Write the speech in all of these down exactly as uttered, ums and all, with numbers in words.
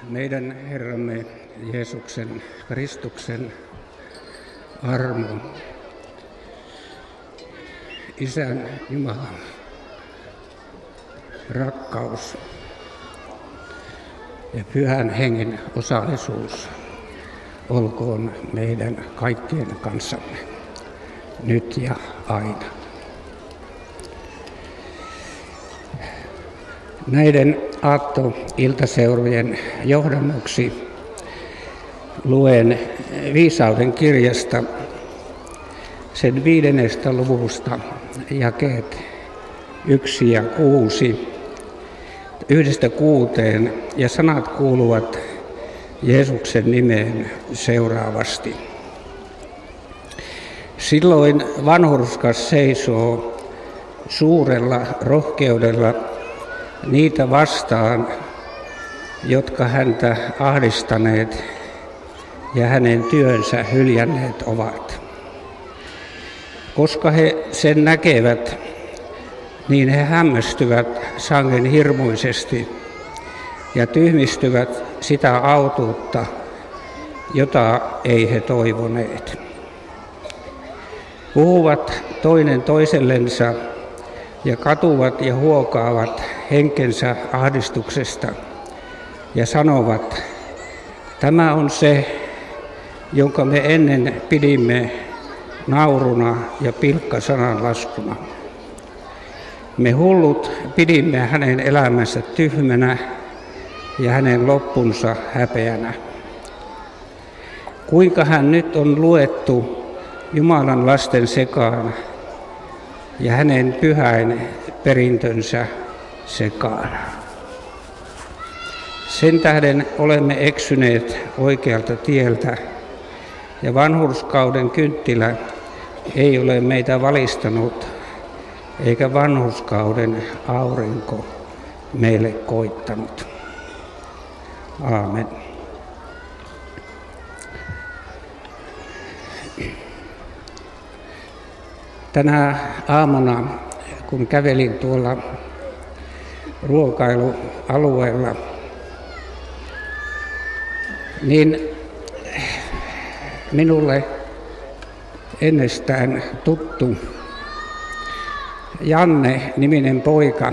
Meidän Herramme Jeesuksen Kristuksen armo, Isän Jumalan rakkaus ja Pyhän Hengen osallisuus olkoon meidän kaikkien kanssamme, nyt ja aina. Näiden aattoiltaseurojen johdannoksi luen Viisauden kirjasta sen viidennestä luvusta jakeet yksi ja kuusi, yhdestä kuuteen, ja sanat kuuluvat Jeesuksen nimeen seuraavasti. Silloin vanhurskas seisoo suurella rohkeudella niitä vastaan, jotka häntä ahdistaneet ja hänen työnsä hyljänneet ovat. Koska he sen näkevät, niin he hämmästyvät sangen hirmuisesti ja tyhmistyvät sitä autuutta, jota ei he toivoneet. Puhuvat toinen toisellensa ja katuvat ja huokaavat henkensä ahdistuksesta ja sanovat, tämä on se, jonka me ennen pidimme nauruna ja pilkkasananlaskuna. Me hullut pidimme hänen elämänsä tyhmänä ja hänen loppunsa häpeänä. Kuinka hän nyt on luettu Jumalan lasten sekaan ja hänen pyhäin perintönsä sekaan. Sen tähden olemme eksyneet oikealta tieltä, ja vanhurskauden kynttilä ei ole meitä valistanut, eikä vanhurskauden aurinko meille koittanut. Aamen. Tänä aamuna, kun kävelin tuolla ruokailualueella, niin minulle ennestään tuttu Janne-niminen poika,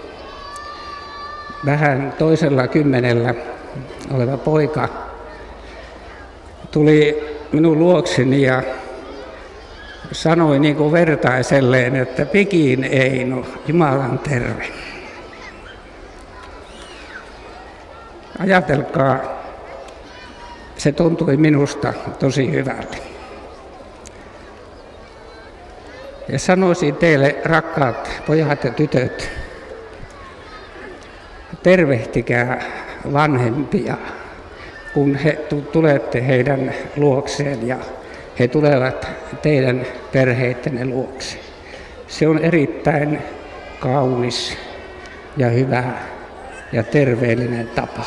vähän toisella kymmenellä oleva poika, tuli minun luokseni ja sanoi niin kuin vertaiselleen, että pikiin Eino, Jumalan terve. Ajatelkaa, se tuntui minusta tosi hyvältä. Ja sanoisin teille, rakkaat pojat ja tytöt, tervehtikää vanhempia, kun he tulette heidän luokseen ja he tulevat teidän perheittenne luokse. Se on erittäin kaunis ja hyvä ja terveellinen tapa.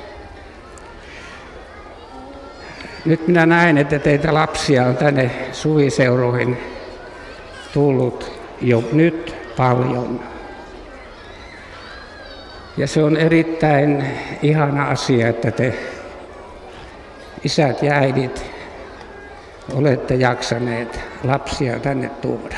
Nyt minä näen, että teitä lapsia on tänne suviseuroihin tullut jo nyt paljon. Ja se on erittäin ihana asia, että te isät ja äidit olette jaksaneet lapsia tänne tuoda.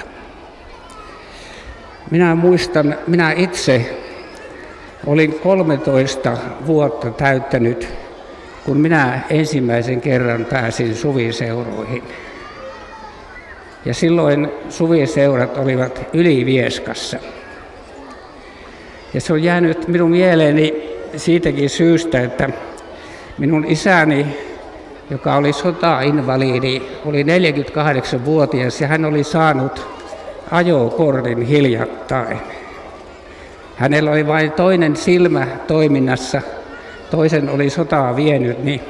Minä muistan, minä itse olin kolmetoista vuotta täyttänyt, kun minä ensimmäisen kerran pääsin suviseuroihin. Ja silloin suviseurat olivat Ylivieskassa. Ja se on jäänyt minun mieleeni siitäkin syystä, että minun isäni, joka oli sotainvaliidi, oli neljäkymmentäkahdeksanvuotias ja hän oli saanut ajokortin hiljattain. Hänellä oli vain toinen silmä toiminnassa, toisen oli sotaa vienyt, niin.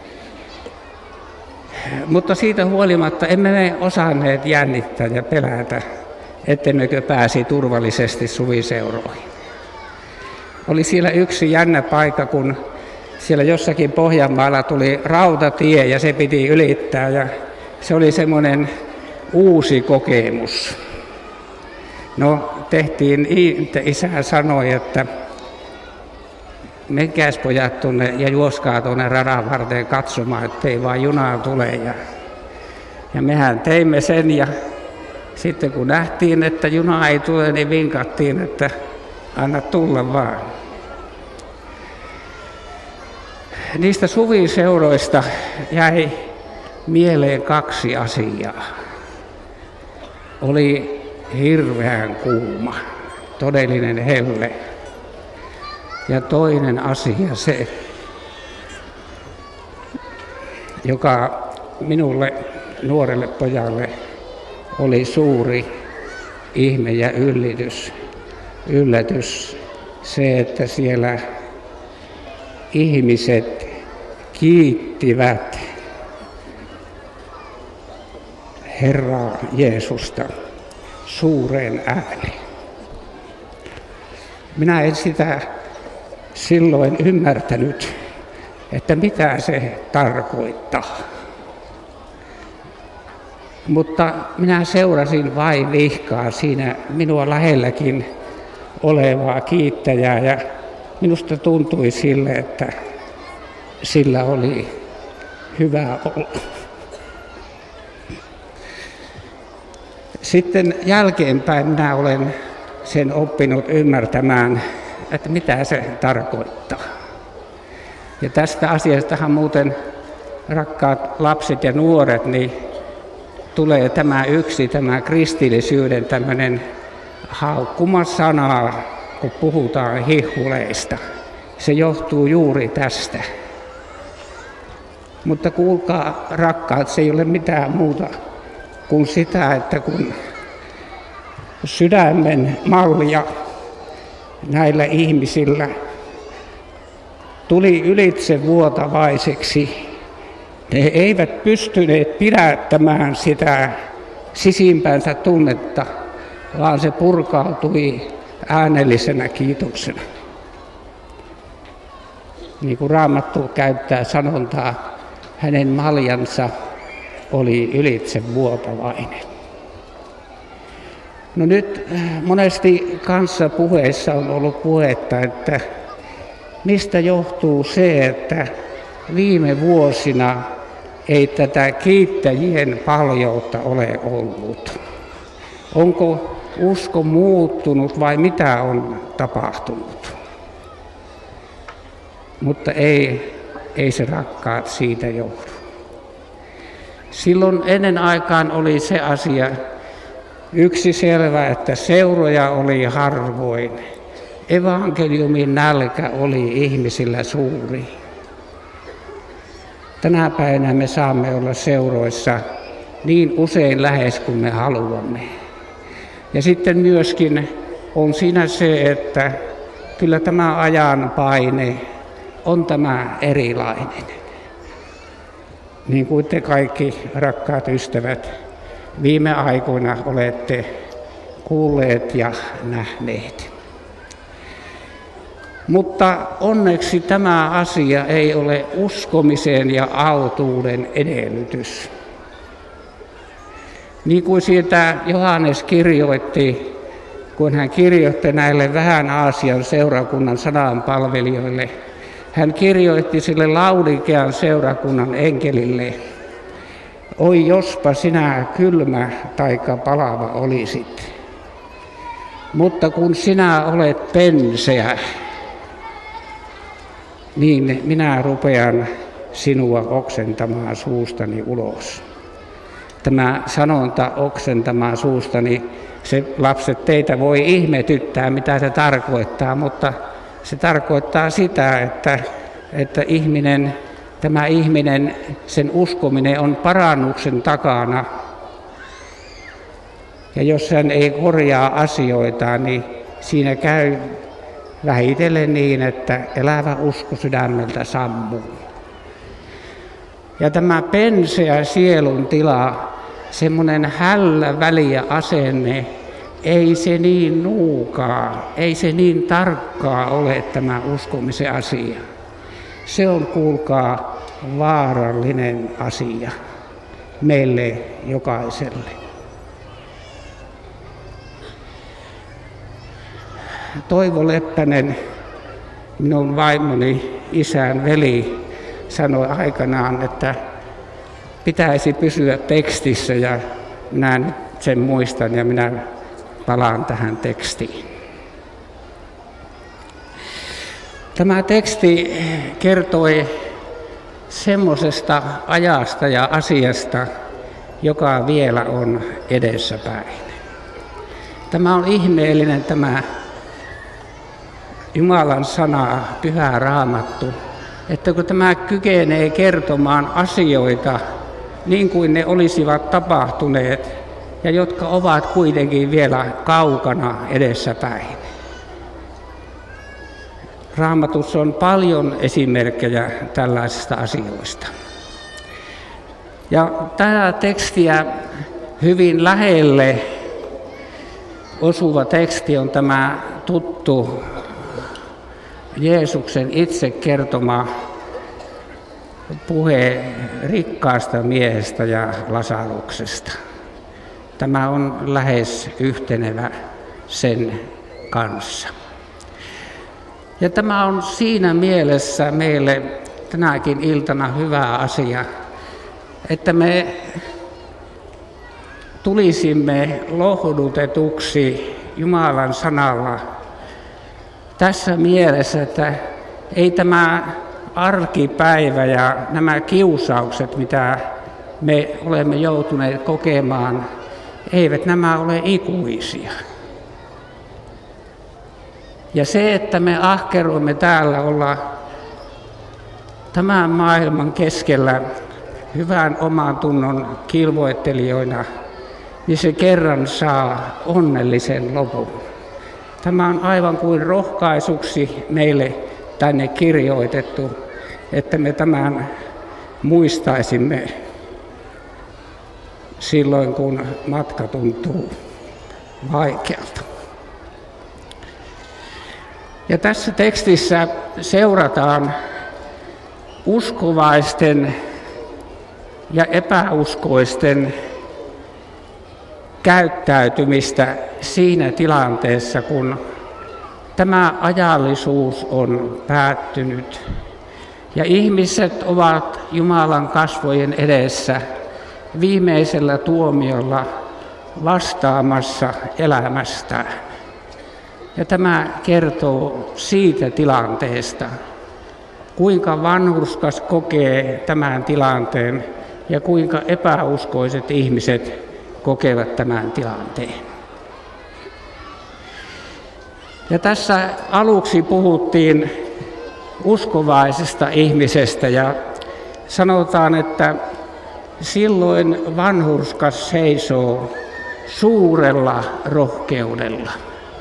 Mutta siitä huolimatta emme me osanneet jännittää ja pelätä, ettemmekö pääsi turvallisesti suviseuroihin. Oli siellä yksi jännä paikka, kun siellä jossakin Pohjanmaalla tuli rautatie ja se piti ylittää ja se oli semmoinen uusi kokemus. No tehtiin niin, että isä sanoi, että menkääs pojat tuonne ja juoskaa tuonne radan varteen katsomaan, ettei vaan junaa tule. Ja, ja mehän teimme sen ja sitten kun nähtiin, että juna ei tule, niin vinkattiin, että anna tulla vaan. Niistä suviseuroista jäi mieleen kaksi asiaa. Oli hirveän kuuma, todellinen helle. Ja toinen asia se, joka minulle, nuorelle pojalle, oli suuri ihme ja yllätys. Yllätys se, että siellä ihmiset kiittivät Herraa Jeesusta suureen ääneen. Minä en sitä silloin ymmärtänyt, että mitä se tarkoittaa. Mutta minä seurasin vain vihkaa siinä minua lähelläkin olevaa kiittäjää ja minusta tuntui sille, että sillä oli hyvä olla. Sitten jälkeenpäin minä olen sen oppinut ymmärtämään, että mitä se tarkoittaa. Ja tästä asiastahan muuten, rakkaat lapset ja nuoret, niin tulee tämä yksi, tämä kristillisyyden tämmöinen haukkuma sana, kun puhutaan hihuleista. Se johtuu juuri tästä. Mutta kuulkaa rakkaat, se ei ole mitään muuta kuin sitä, että kun sydämen mallia näillä ihmisillä tuli ylitse vuotavaiseksi, ne eivät pystyneet pidättämään sitä sisimpänsä tunnetta, vaan se purkautui äänellisenä kiitoksena. Niin kuin Raamattu käyttää sanontaa, hänen maljansa oli ylitse vuotavainen. No nyt monesti kanssa puheissa on ollut puhetta, että mistä johtuu se, että viime vuosina ei tätä kiittäjien paljoutta ole ollut. Onko usko muuttunut vai mitä on tapahtunut? Mutta ei, ei se rakkaat siitä johdu. Silloin ennen aikaan oli se asia yksi selvä, että seuroja oli harvoin. Evankeliumin nälkä oli ihmisillä suuri. Tänä päivänä me saamme olla seuroissa niin usein lähes kuin me haluamme. Ja sitten myöskin on siinä se, että kyllä tämä ajan paine on tämä erilainen. Niin kuin te kaikki rakkaat ystävät viime aikoina olette kuulleet ja nähneet. Mutta onneksi tämä asia ei ole uskomisen ja autuuden edellytys. Niin kuin siitä Johannes kirjoitti, kun hän kirjoitti näille vähän Aasian seurakunnan sananpalvelijoille, hän kirjoitti sille Laudikean seurakunnan enkelille, oi jospa sinä kylmä taikka palava olisit, mutta kun sinä olet penseä, niin minä rupean sinua oksentamaan suustani ulos. Tämä sanonta oksentamaan suustani, se lapset teitä voi ihmetyttää, mitä se tarkoittaa, mutta se tarkoittaa sitä, että, että ihminen, tämä ihminen, sen uskominen on parannuksen takana. Ja jos hän ei korjaa asioita, niin siinä käy vähitellen niin, että elävä usko sydämeltä sammuu. Ja tämä penseä sielun tila, semmoinen hällä väliä asenne, ei se niin nuukaa, ei se niin tarkkaa ole tämä uskomisen asia. Se on, kuulkaa, vaarallinen asia meille jokaiselle. Toivo Leppänen minun vaimoni isän veli sanoi aikanaan, että pitäisi pysyä tekstissä, ja minä nyt sen muistan ja minä palaan tähän tekstiin. Tämä teksti kertoi semmoisesta ajasta ja asiasta, joka vielä on edessäpäin. Tämä on ihmeellinen tämä Jumalan sana, Pyhä Raamattu, että kun tämä kykenee kertomaan asioita niin kuin ne olisivat tapahtuneet ja jotka ovat kuitenkin vielä kaukana edessäpäin. Raamatussa on paljon esimerkkejä tällaisista asioista. Ja tätä tekstiä hyvin lähelle osuva teksti on tämä tuttu Jeesuksen itse kertoma puhe rikkaasta miehestä ja Lasaruksesta. Tämä on lähes yhtenevä sen kanssa. Ja tämä on siinä mielessä meille tänäkin iltana hyvä asia, että me tulisimme lohdutetuksi Jumalan sanalla tässä mielessä, että ei tämä arkipäivä ja nämä kiusaukset, mitä me olemme joutuneet kokemaan, eivät nämä ole ikuisia. Ja se, että me ahkeroimme täällä olla tämän maailman keskellä hyvän oman tunnon kilvoittelijoina, niin se kerran saa onnellisen lopun. Tämä on aivan kuin rohkaisuksi meille tänne kirjoitettu, että me tämän muistaisimme silloin, kun matka tuntuu vaikealta. Ja tässä tekstissä seurataan uskovaisten ja epäuskoisten käyttäytymistä siinä tilanteessa, kun tämä ajallisuus on päättynyt ja ihmiset ovat Jumalan kasvojen edessä viimeisellä tuomiolla vastaamassa elämästään. Ja tämä kertoo siitä tilanteesta, kuinka vanhurskas kokee tämän tilanteen ja kuinka epäuskoiset ihmiset kokevat tämän tilanteen. Ja tässä aluksi puhuttiin uskovaisesta ihmisestä ja sanotaan, että silloin vanhurskas seisoo suurella rohkeudella.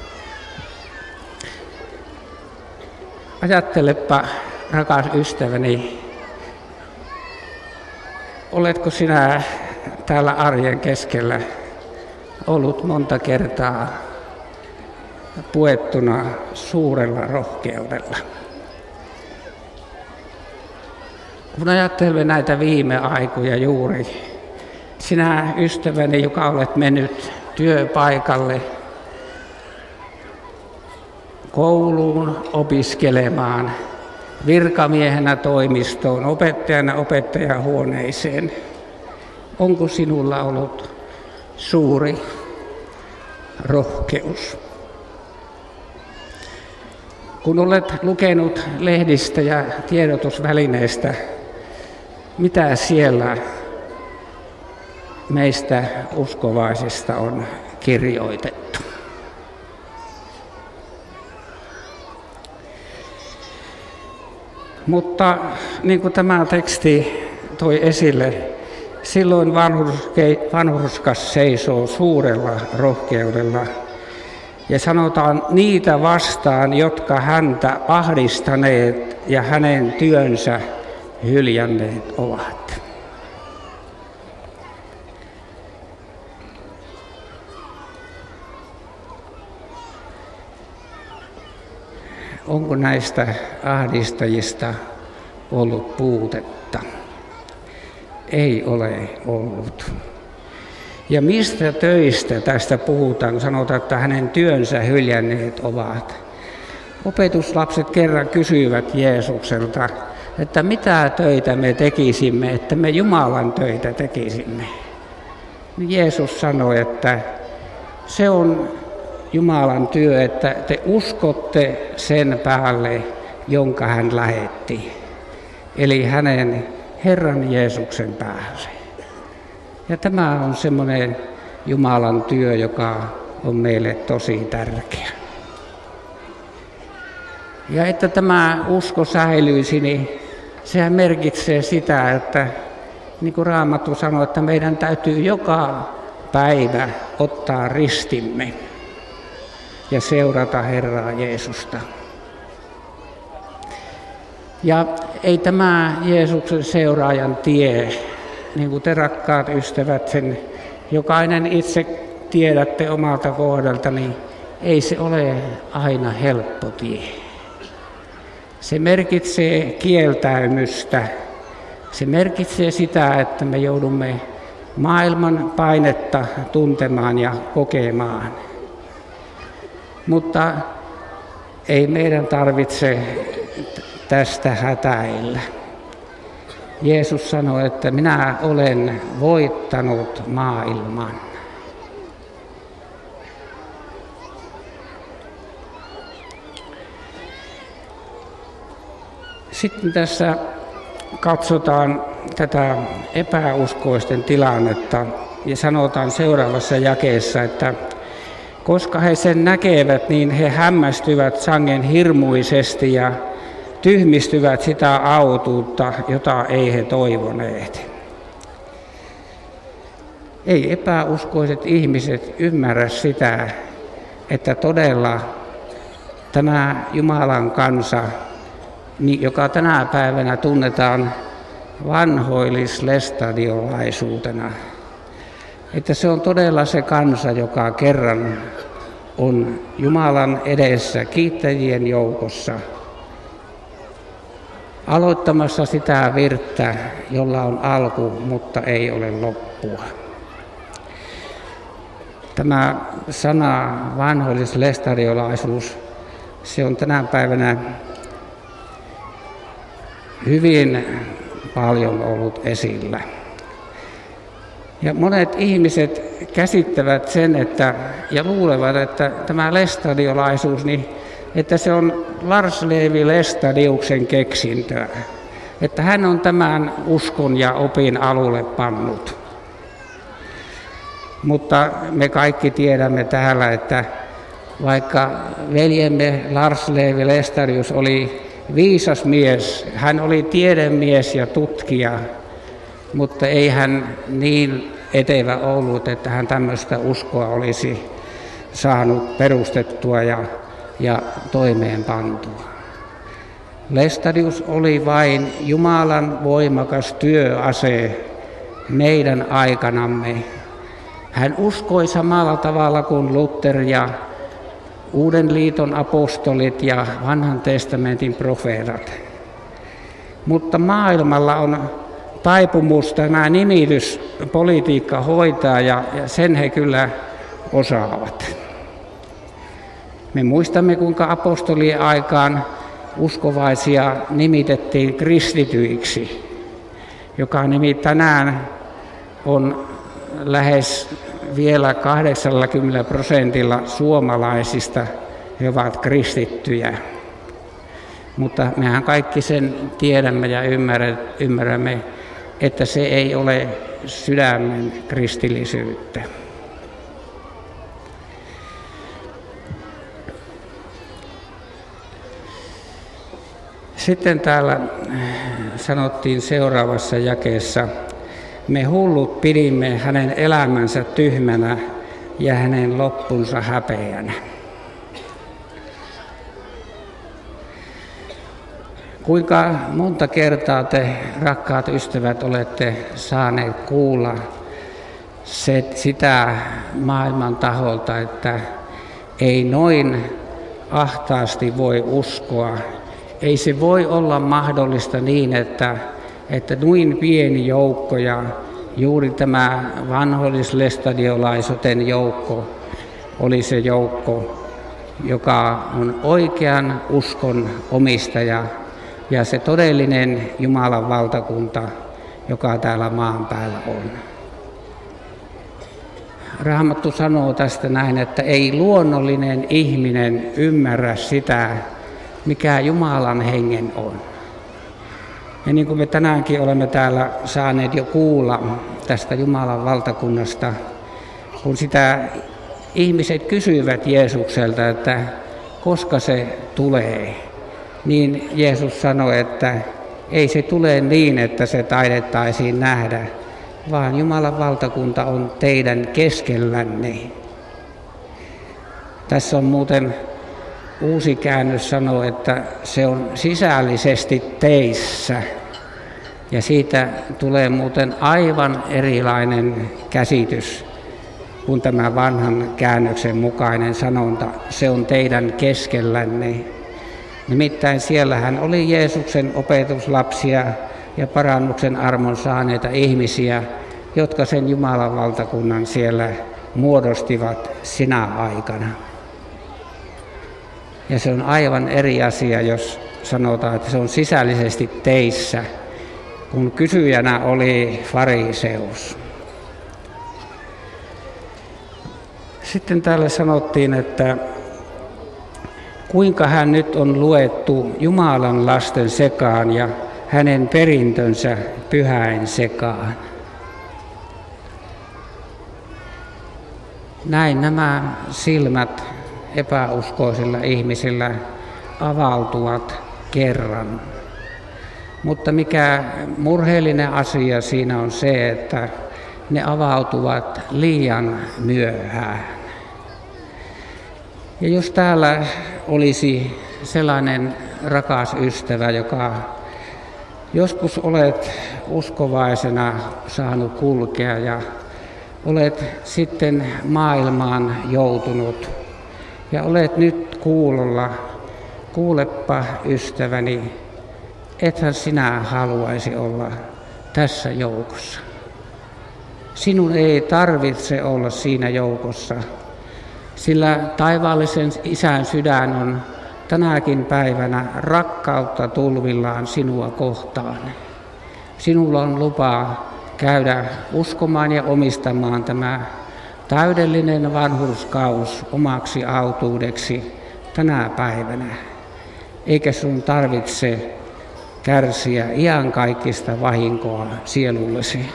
Ajattelepa, rakas ystäväni, oletko sinä täällä arjen keskellä ollut monta kertaa puettuna suurella rohkeudella? Kun ajattelemme näitä viime aikoja juuri, sinä ystäväni, joka olet mennyt työpaikalle, kouluun opiskelemaan, virkamiehenä toimistoon, opettajana opettajahuoneeseen. Onko sinulla ollut suuri rohkeus? Kun olet lukenut lehdistä ja tiedotusvälineistä, mitä siellä meistä uskovaisista on kirjoitettu? Mutta niin kuin tämä teksti toi esille, silloin vanhurskas seisoo suurella rohkeudella ja sanotaan niitä vastaan, jotka häntä ahdistaneet ja hänen työnsä hyljänneet ovat. Onko näistä ahdistajista ollut puutetta? Ei ole ollut. Ja mistä töistä tästä puhutaan? Sanotaan, että hänen työnsä hyljänneet ovat. Opetuslapset kerran kysyivät Jeesukselta, että mitä töitä me tekisimme, että me Jumalan töitä tekisimme. Jeesus sanoi, että se on Jumalan työ, että te uskotte sen päälle, jonka hän lähetti. Eli hänen Herran Jeesuksen päälle. Ja tämä on semmoinen Jumalan työ, joka on meille tosi tärkeä. Ja että tämä usko säilyisi, niin sehän merkitsee sitä, että niin kuin Raamattu sanoo, että meidän täytyy joka päivä ottaa ristimme ja seurata Herraa Jeesusta. Ja ei tämä Jeesuksen seuraajan tie, niin kuin te rakkaat ystävät, sen jokainen itse tiedätte omalta kohdalta, niin ei se ole aina helppo tie. Se merkitsee kieltäymystä. Se merkitsee sitä, että me joudumme maailman painetta tuntemaan ja kokemaan. Mutta ei meidän tarvitse tästä hätäillä. Jeesus sanoi, että minä olen voittanut maailman. Sitten tässä katsotaan tätä epäuskoisten tilannetta ja sanotaan seuraavassa jakeessa, että koska he sen näkevät, niin he hämmästyvät sangen hirmuisesti ja tyhmistyvät sitä autuutta, jota ei he toivoneet. Ei epäuskoiset ihmiset ymmärrä sitä, että todella tämä Jumalan kansa, joka tänä päivänä tunnetaan vanhoillislestadiolaisuutena, että se on todella se kansa, joka kerran on Jumalan edessä kiittäjien joukossa, aloittamassa sitä virttä, jolla on alku, mutta ei ole loppua. Tämä sana vanhoillislestadiolaisuus, se on tänä päivänä hyvin paljon ollut esillä. Ja monet ihmiset käsittävät sen, että, ja luulevat, että tämä lestadiolaisuus, niin, että se on Lars Levi Lestadiuksen keksintöä. Että hän on tämän uskon ja opin alulle pannut. Mutta me kaikki tiedämme täällä, että vaikka veljemme Lars Levi Lestadius oli viisas mies, hän oli tiedemies ja tutkija, mutta ei hän niin etevä ollut, että hän tämmöistä uskoa olisi saanut perustettua ja, ja toimeenpantua. Lestadius oli vain Jumalan voimakas työase meidän aikanamme. Hän uskoi samalla tavalla kuin Luther ja Uuden liiton apostolit ja vanhan testamentin profeetat. Mutta maailmalla on taipumus tämä nimityspolitiikka hoitaa ja, ja sen he kyllä osaavat. Me muistamme, kuinka apostolien aikaan uskovaisia nimitettiin kristityiksi, joka nimi tänään on lähes vielä kahdeksankymmentä prosentilla suomalaisista he ovat kristittyjä. Mutta mehän kaikki sen tiedämme ja ymmärrämme, että se ei ole sydämen kristillisyyttä. Sitten täällä sanottiin seuraavassa jakeessa, me hullut pidimme hänen elämänsä tyhmänä ja hänen loppunsa häpeänä. Kuinka monta kertaa te, rakkaat ystävät, olette saaneet kuulla se, sitä maailman taholta, että ei noin ahtaasti voi uskoa. Ei se voi olla mahdollista niin, että, että noin pieni joukko ja juuri tämä vanhoillislestadiolaisuuden joukko oli se joukko, joka on oikean uskon omistaja ja se todellinen Jumalan valtakunta, joka täällä maan päällä on. Raamattu sanoo tästä näin, että ei luonnollinen ihminen ymmärrä sitä, mikä Jumalan hengen on. Ja niin kuin me tänäänkin olemme täällä saaneet jo kuulla tästä Jumalan valtakunnasta, kun sitä ihmiset kysyivät Jeesukselta, että koska se tulee, niin Jeesus sanoi, että ei se tule niin, että se taidettaisiin nähdä, vaan Jumalan valtakunta on teidän keskellänne. Tässä on muuten uusi käännös sanoo, että se on sisällisesti teissä. Ja siitä tulee muuten aivan erilainen käsitys kuin tämä vanhan käännöksen mukainen sanonta, se on teidän keskellänne. Nimittäin siellähän oli Jeesuksen opetuslapsia ja parannuksen armon saaneita ihmisiä, jotka sen Jumalan valtakunnan siellä muodostivat sinä aikana. Ja se on aivan eri asia, jos sanotaan, että se on sisällisesti teissä, kun kysyjänä oli fariseus. Sitten täällä sanottiin, että kuinka hän nyt on luettu Jumalan lasten sekaan ja hänen perintönsä pyhäin sekaan. Näin nämä silmät epäuskoisilla ihmisillä avautuvat kerran. Mutta mikä murheellinen asia siinä on se, että ne avautuvat liian myöhään. Ja jos täällä olisi sellainen rakas ystävä, joka joskus olet uskovaisena saanut kulkea ja olet sitten maailmaan joutunut ja olet nyt kuulolla, kuulepa ystäväni, ethän sinä haluaisi olla tässä joukossa. Sinun ei tarvitse olla siinä joukossa, sillä taivaallisen Isän sydän on tänäkin päivänä rakkautta tulvillaan sinua kohtaan. Sinulla on lupa käydä uskomaan ja omistamaan tämä täydellinen vanhurskaus omaksi autuudeksi tänä päivänä. Eikä sun tarvitse kärsiä iankaikkista vahinkoa sielullesi.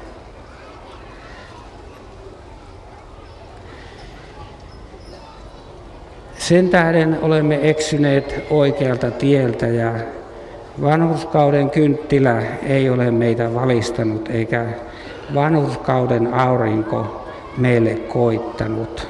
Sen tähden olemme eksyneet oikealta tieltä ja vanhurskauden kynttilä ei ole meitä valistanut eikä vanhurskauden aurinko meille koittanut.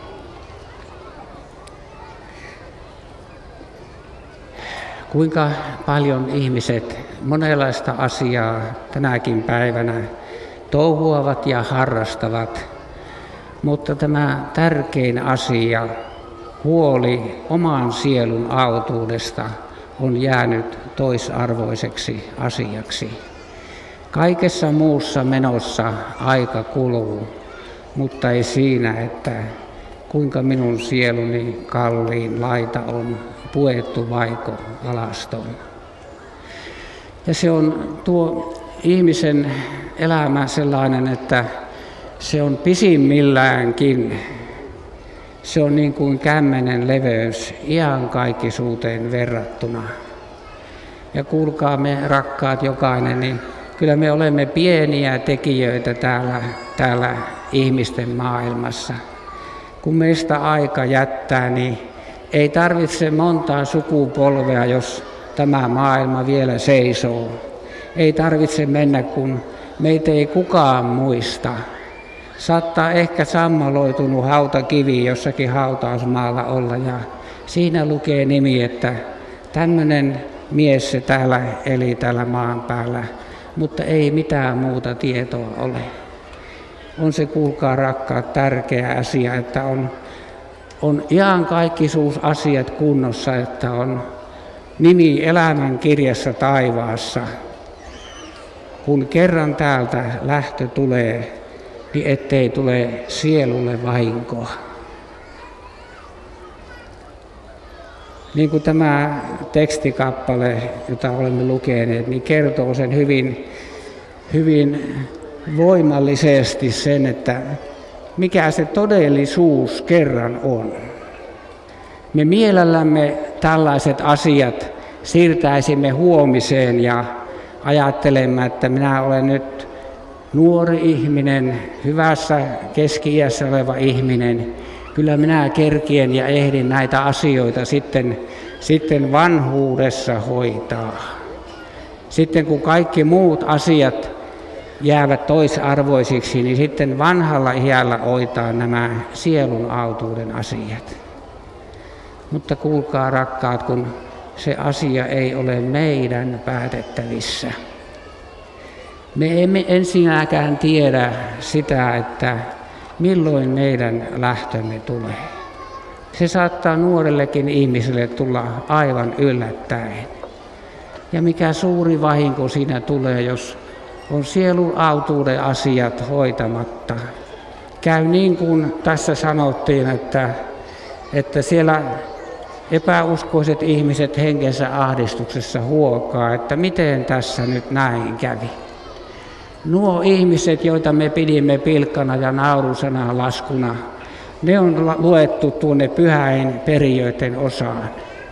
Kuinka paljon ihmiset monenlaista asiaa tänäkin päivänä touhuavat ja harrastavat, mutta tämä tärkein asia, huoli oman sielun autuudesta, on jäänyt toisarvoiseksi asiaksi. Kaikessa muussa menossa aika kuluu, mutta ei siinä, että kuinka minun sieluni kalliin laita on puettu vaiko alaston. Ja se on tuo ihmisen elämä sellainen, että se on pisimmilläänkin. Se on niin kuin kämmenen leveys iankaikkisuuteen verrattuna. Ja kuulkaa me rakkaat jokainen, niin kyllä me olemme pieniä tekijöitä täällä, täällä ihmisten maailmassa. Kun meistä aika jättää, niin ei tarvitse montaa sukupolvea, jos tämä maailma vielä seisoo. Ei tarvitse mennä, kun meitä ei kukaan muista. Saattaa ehkä sammaloitunut hautakivi jossakin hautausmaalla olla ja siinä lukee nimi, että tämmöinen mies se täällä eli täällä maan päällä, mutta ei mitään muuta tietoa ole. On se, kuulkaa rakkaat, tärkeä asia, että on, on iankaikkisuusasiat kunnossa, että on nimi elämän kirjassa taivaassa. Kun kerran täältä lähtö tulee, niin ettei tule sielulle vahinkoa. Niin kuin tämä tekstikappale, jota olemme lukeneet, niin kertoo sen hyvin, hyvin voimallisesti sen, että mikä se todellisuus kerran on. Me mielellämme tällaiset asiat siirtäisimme huomiseen ja ajattelemme, että minä olen nyt nuori ihminen, hyvässä keski-iässä oleva ihminen. Kyllä minä kerkien ja ehdin näitä asioita sitten, sitten vanhuudessa hoitaa. Sitten kun kaikki muut asiat jäävät toisarvoisiksi, niin sitten vanhalla iällä hoitaa nämä sielun autuuden asiat. Mutta kuulkaa rakkaat, kun se asia ei ole meidän päätettävissä. Me emme ensinnäkään tiedä sitä, että milloin meidän lähtömme tulee. Se saattaa nuorellekin ihmiselle tulla aivan yllättäen. Ja mikä suuri vahinko siinä tulee, jos on sielun autuuden asiat hoitamatta. Käy niin kuin tässä sanottiin, että, että siellä epäuskoiset ihmiset henkensä ahdistuksessa huokaa, että miten tässä nyt näin kävi. Nuo ihmiset, joita me pidimme pilkkana ja naurusanan laskuna, ne on luettu tuonne pyhäin perijöiden osaan.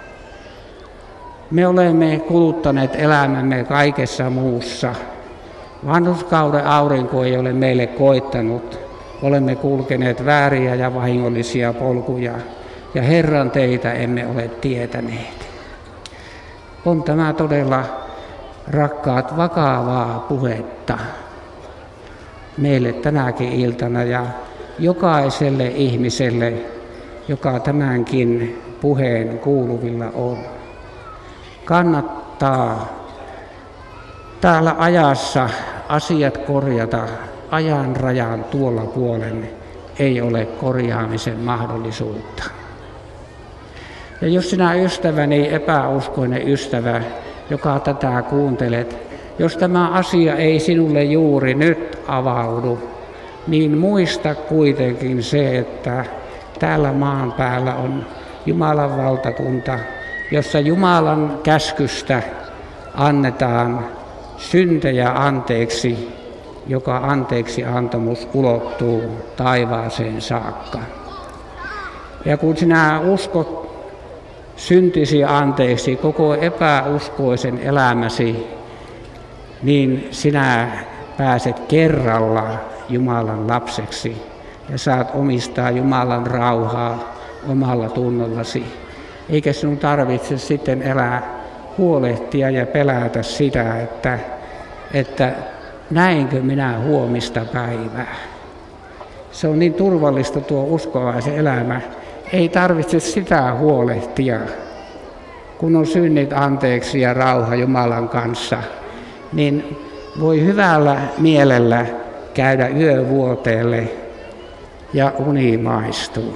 Me olemme kuluttaneet elämämme kaikessa muussa. Vanhuskauden aurinko ei ole meille koittanut. Olemme kulkeneet vääriä ja vahingollisia polkuja, ja Herran teitä emme ole tietäneet. On tämä todella, rakkaat, vakavaa puhetta meille tänäkin iltana ja jokaiselle ihmiselle, joka tämänkin puheen kuuluvilla on. Kannattaa täällä ajassa asiat korjata. Ajan rajan tuolla puolen ei ole korjaamisen mahdollisuutta. Ja jos sinä ystäväni, epäuskoinen ystävä, joka tätä kuuntelet, jos tämä asia ei sinulle juuri nyt avaudu, niin muista kuitenkin se, että täällä maan päällä on Jumalan valtakunta, jossa Jumalan käskystä annetaan syntejä anteeksi, joka anteeksi antamus ulottuu taivaaseen saakka. Ja kun sinä uskot syntisi anteeksi koko epäuskoisen elämäsi, niin sinä pääset kerralla Jumalan lapseksi ja saat omistaa Jumalan rauhaa omalla tunnollasi. Eikä sinun tarvitse sitten elää huolehtia ja pelätä sitä, että, että näinkö minä huomista päivää. Se on niin turvallista tuo uskovaisen elämä. Ei tarvitse sitä huolehtia, kun on synnit anteeksi ja rauha Jumalan kanssa, niin voi hyvällä mielellä käydä yövuoteelle ja uni maistuu.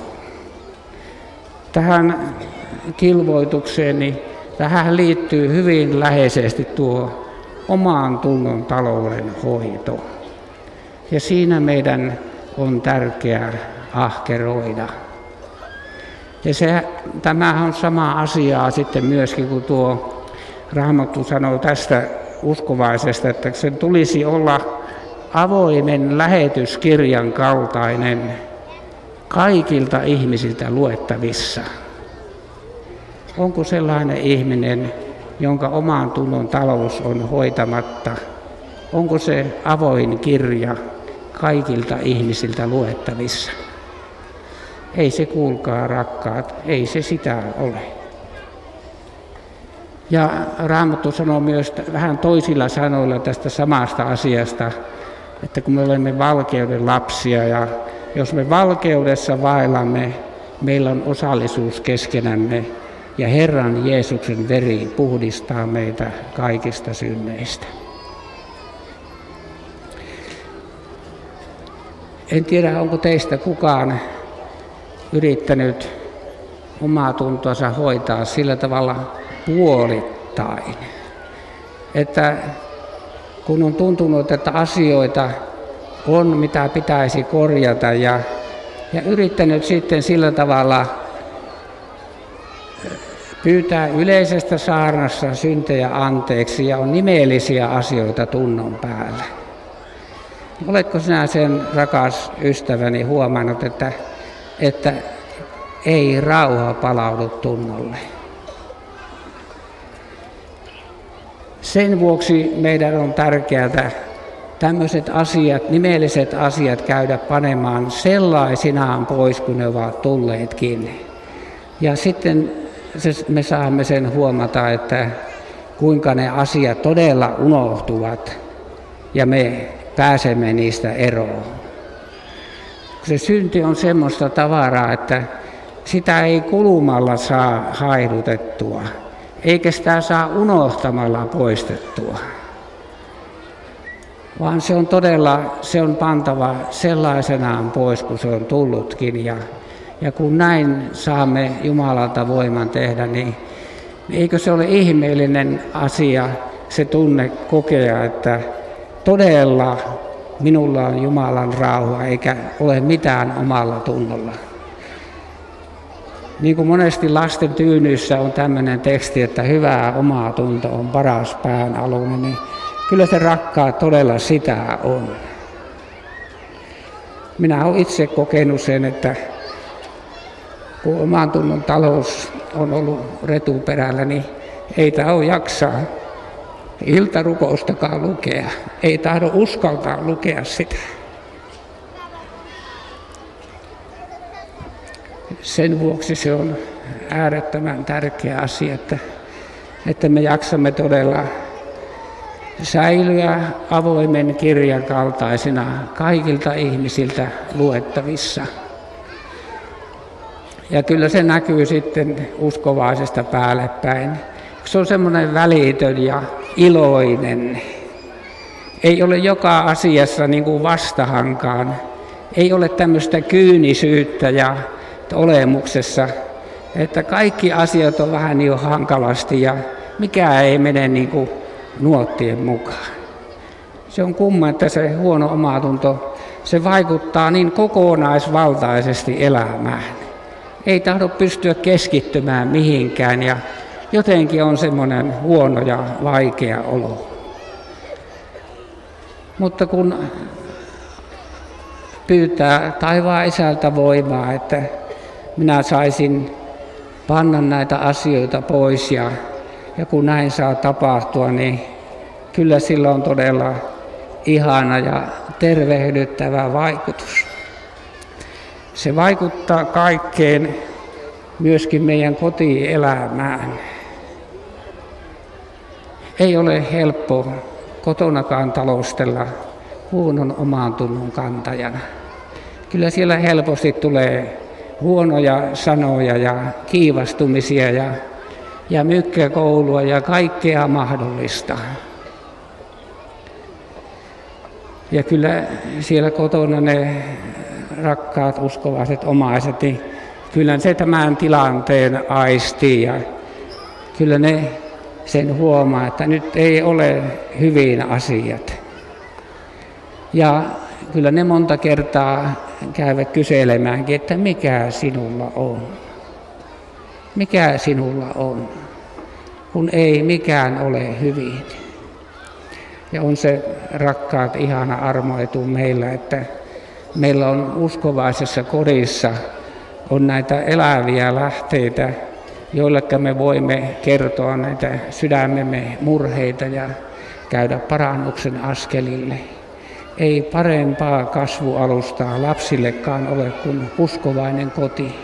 Tähän kilvoitukseen tähän liittyy hyvin läheisesti tuo oman tunnon talouden hoito. Ja siinä meidän on tärkeää ahkeroida. Ja se, tämähän on sama asiaa sitten myöskin, kun tuo Raamattu sanoo tästä uskovaisesta, että sen tulisi olla avoimen lähetyskirjan kaltainen kaikilta ihmisiltä luettavissa. Onko sellainen ihminen, jonka oman tunnon talous on hoitamatta? Onko se avoin kirja kaikilta ihmisiltä luettavissa? Ei se, kuulkaa rakkaat, ei se sitä ole. Ja Raamattu sanoo myös vähän toisilla sanoilla tästä samasta asiasta, että kun me olemme valkeuden lapsia ja jos me valkeudessa vaellamme, meillä on osallisuus keskenämme ja Herran Jeesuksen veri puhdistaa meitä kaikista synneistä. En tiedä, onko teistä kukaan yrittänyt omaa tuntoansa hoitaa sillä tavalla puolittain, että kun on tuntunut, että asioita on, mitä pitäisi korjata ja, ja yrittänyt sitten sillä tavalla pyytää yleisestä saarnassa syntejä anteeksi ja on nimellisiä asioita tunnon päällä. Oletko sinä sen, rakas ystäväni, huomannut, että, että ei rauha palaudu tunnolle? Sen vuoksi meidän on tärkeää tämmöiset asiat, nimelliset asiat käydä panemaan sellaisinaan pois, kun ne ovat tulleetkin. Ja sitten me saamme sen huomata, että kuinka ne asiat todella unohtuvat ja me pääsemme niistä eroon. Se synti on semmoista tavaraa, että sitä ei kulumalla saa haidutettua, eikä sitä saa unohtamalla poistettua. Vaan se on todella, se on pantava sellaisenaan pois, kun se on tullutkin. Ja, ja kun näin saamme Jumalalta voiman tehdä, niin eikö se ole ihmeellinen asia, se tunne kokea, että todella minulla on Jumalan rauha, eikä ole mitään omalla tunnolla. Niin kuin monesti lasten tyynyissä on tämmöinen teksti, että hyvää omaa tunto on paras pään alunen, niin kyllä se rakkaat todella sitä on. Minä olen itse kokenut sen, että kun oman tunnon talous on ollut retuperällä, niin ei tahdo jaksaa iltarukoustakaan lukea. Ei tahdo uskaltaa lukea sitä. Sen vuoksi se on äärettömän tärkeä asia, että, että me jaksamme todella säilyä avoimen kirjan kaltaisina kaikilta ihmisiltä luettavissa. Ja kyllä se näkyy sitten uskovaisesta päälle päin. Se on semmoinen välitön ja iloinen. Ei ole joka asiassa niin kuin vastahankaan. Ei ole tämmöistä kyynisyyttä ja olemuksessa, että kaikki asiat on vähän niin hankalasti ja mikään ei mene niin kuin nuottien mukaan. Se on kumma, että se huono omatunto, se vaikuttaa niin kokonaisvaltaisesti elämään. Ei tahdo pystyä keskittymään mihinkään ja jotenkin on semmoinen huono ja vaikea olo. Mutta kun pyytää taivaan Isältä voimaa, että minä saisin panna näitä asioita pois ja, ja kun näin saa tapahtua, niin kyllä sillä on todella ihana ja tervehdyttävä vaikutus. Se vaikuttaa kaikkeen, myöskin meidän kotielämään. Ei ole helppo kotonakaan talostella huonon oman tunnon kantajana. Kyllä siellä helposti tulee huonoja sanoja ja kiivastumisia ja, ja mykkäkoulua ja kaikkea mahdollista. Ja kyllä siellä kotona ne rakkaat uskovaiset omaiset, niin kyllä se tämän tilanteen aistii ja kyllä ne sen huomaa, että nyt ei ole hyvin asiat. Ja kyllä ne monta kertaa käyvät kyselemäänkin, että mikä sinulla on. Mikä sinulla on, kun ei mikään ole hyvin. Ja on se rakkaat ihana armoitu meillä, että meillä on uskovaisessa kodissa on näitä eläviä lähteitä, joilleka me voimme kertoa näitä sydämemme murheita ja käydä parannuksen askelille. Ei parempaa kasvualustaa lapsillekaan ole kuin uskovainen koti.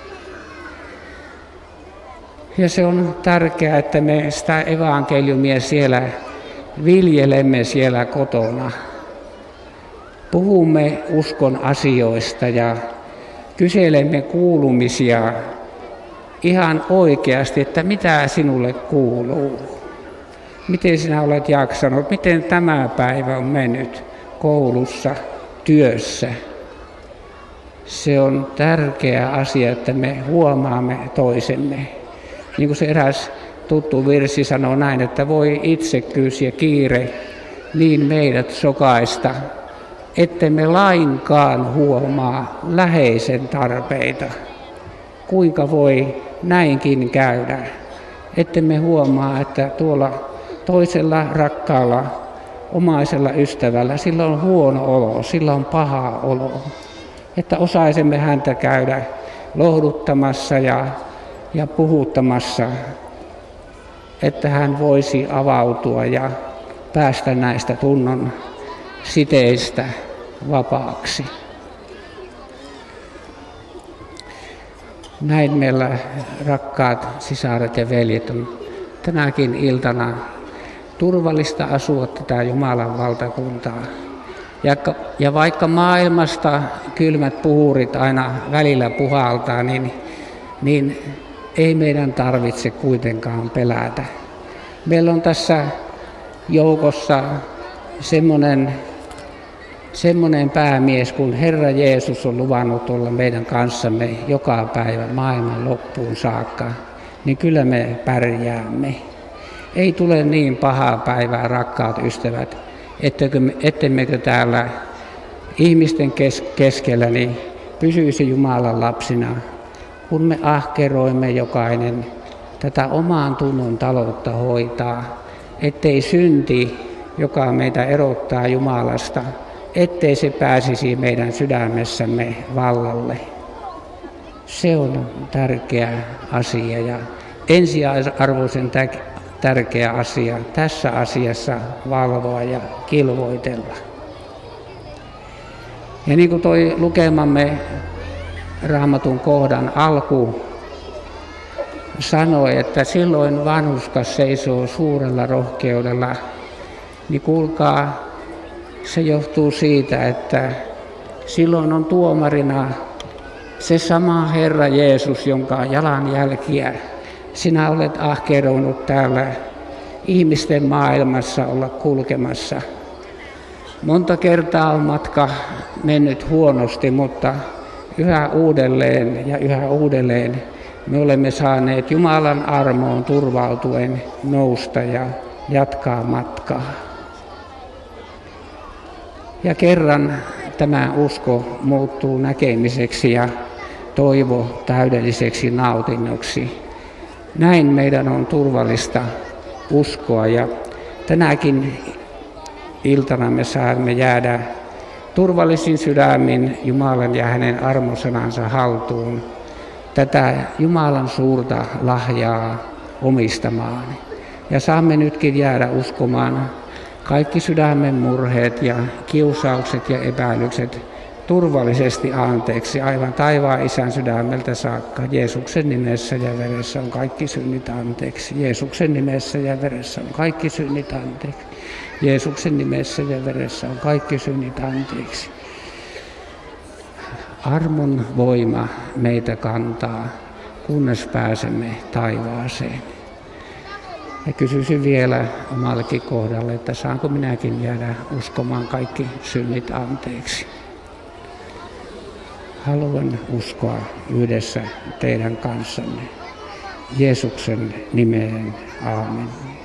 Ja se on tärkeää, että me sitä evankeliumia siellä viljelemme siellä kotona. Puhumme uskon asioista ja kyselemme kuulumisia ihan oikeasti, että mitä sinulle kuuluu. Miten sinä olet jaksanut, miten tämä päivä on mennyt koulussa, työssä. Se on tärkeä asia, että me huomaamme toisemme. Niin kuin se eräs tuttu virsi sanoo näin, että voi itsekkyys ja kiire niin meidät sokaista, ettemme lainkaan huomaa läheisen tarpeita. Kuinka voi näinkin käydä, ettemme huomaa, että tuolla toisella rakkaalla omaisella ystävällä sillä on huono olo, sillä on paha olo. Että osaisimme häntä käydä lohduttamassa ja, ja puhuttamassa, että hän voisi avautua ja päästä näistä tunnon siteistä vapaaksi. Näin meillä, rakkaat sisaret ja veljet, on tänäkin iltana turvallista asua tätä Jumalan valtakuntaa. Ja, ja vaikka maailmasta kylmät puhurit aina välillä puhaltaa, niin, niin ei meidän tarvitse kuitenkaan pelätä. Meillä on tässä joukossa semmoinen, semmoinen päämies, kun Herra Jeesus on luvannut olla meidän kanssamme joka päivä maailman loppuun saakka, niin kyllä me pärjäämme. Ei tule niin pahaa päivää, rakkaat ystävät, ettemmekö täällä ihmisten keskellä niin pysyisi Jumalan lapsina, kun me ahkeroimme jokainen tätä omaan tunnon taloutta hoitaa, ettei synti, joka meitä erottaa Jumalasta, ettei se pääsisi meidän sydämessämme vallalle. Se on tärkeä asia ja ensiarvoisen tärkeä asia tässä asiassa valvoa ja kilvoitella. Ja niin kuin toi lukemamme Raamatun kohdan alku sanoi, että silloin vanhurskas seisoo suurella rohkeudella, niin kuulkaa, se johtuu siitä, että silloin on tuomarina se sama Herra Jeesus, jonka jalanjälkiä sinä olet ahkeroinut täällä ihmisten maailmassa olla kulkemassa. Monta kertaa on matka mennyt huonosti, mutta yhä uudelleen ja yhä uudelleen me olemme saaneet Jumalan armoon turvautuen nousta ja jatkaa matkaa. Ja kerran tämä usko muuttuu näkemiseksi ja toivo täydelliseksi nautinnoksi. Näin meidän on turvallista uskoa ja tänäkin iltana me saamme jäädä turvallisin sydämin Jumalan ja hänen armosanansa haltuun tätä Jumalan suurta lahjaa omistamaan. Ja saamme nytkin jäädä uskomaan kaikki sydämen murheet ja kiusaukset ja epäilykset turvallisesti anteeksi, aivan taivaan Isän sydämeltä saakka. Jeesuksen nimessä ja veressä on kaikki synnit anteeksi. Jeesuksen nimessä ja veressä on kaikki synnit anteeksi. Jeesuksen nimessä ja veressä on kaikki synnit anteeksi. Armon voima meitä kantaa, kunnes pääsemme taivaaseen. Ja kysyisin vielä omallekin kohdalle, että saanko minäkin jäädä uskomaan kaikki synnit anteeksi. Haluan uskoa yhdessä teidän kanssanne. Jeesuksen nimeen. Aamen.